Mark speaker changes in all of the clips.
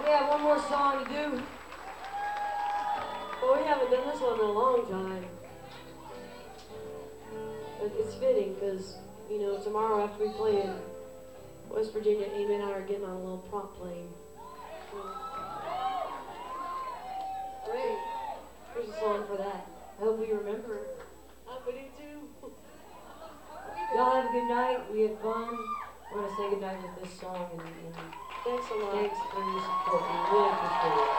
Speaker 1: We have one more song to do. But we haven't done this one in a long time. But it's fitting because, you know, tomorrow after we play in West Virginia, Amy and I are getting on a little prop plane. So, great. Here's a song for that. I hope we remember it. I hope we do too. Y'all have a good night. We had fun. We're going to say goodnight with this song. And thanks a lot. Thanks for your support. We really appreciate it.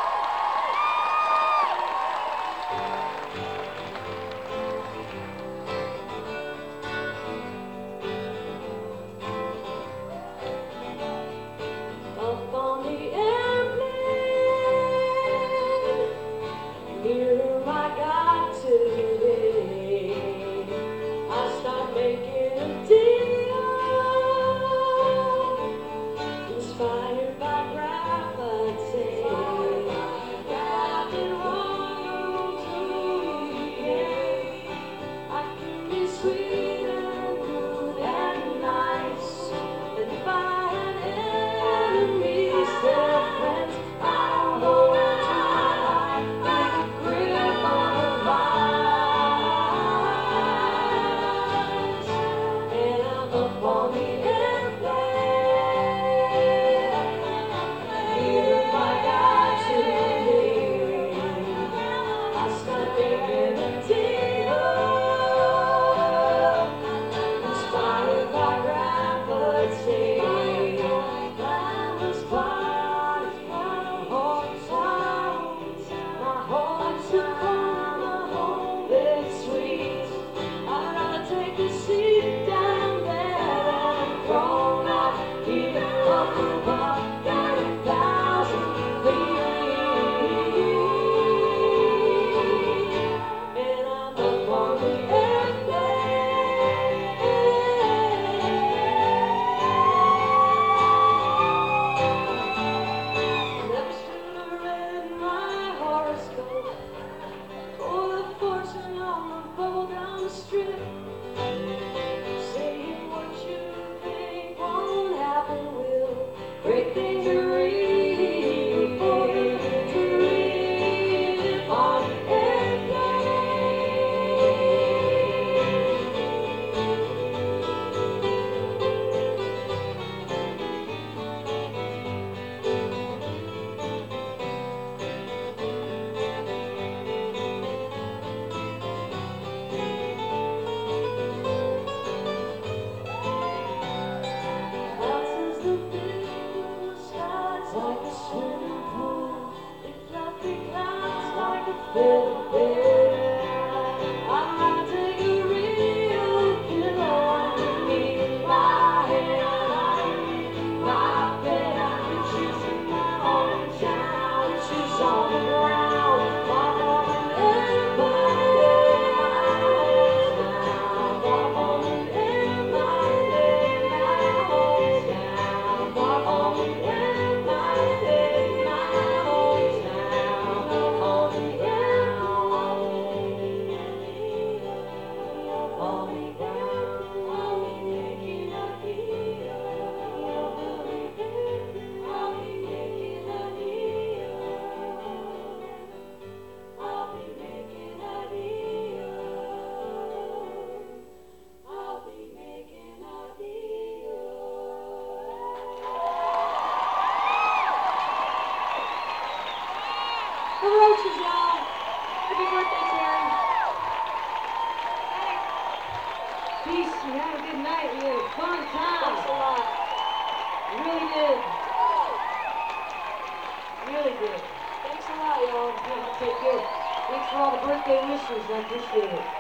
Speaker 1: Up on the airplane, here I got today. I start making a deal, inspired by gravity. I've been wrong to be. I can be sweet and good and nice, and if I had enemies, they're friends. I'll hold tight, make a grip on the vines, and I'm up on the airplane. Here I got to be. I start making a deal, inspired by gravity. I was part of my whole time. My heart's a corner home that's sweet. I'd rather take a seat down there than grown up here up above at 1,000 feet. And I'm up on the airplane. Never should have read my horoscope or the fortune on the bubblegum strip, saying what you think won't happen will. Great things to read, to read on an airplane. Houses that fill the skies like a swimming pool. They fluffy clouds like a feather bed. I'd rather take a real pillow underneath my head. My bed, I choose in my hometown, choose on the ground. I'm on an airplane, my hometown. I'm on an airplane, my hometown. I'm on an airplane, my hometown. I'm on an airplane, on the ground. I'll be making a deal. I'll be making a deal. I'll be making a deal. I'll be making a deal. The Roaches, y'all. Happy birthday, Terry. Peace. We had a good night. We had a fun time. Thanks a lot. We really did. Really did. Thanks a lot, y'all. Yeah, take care. Thanks for all the birthday wishes. I appreciate it.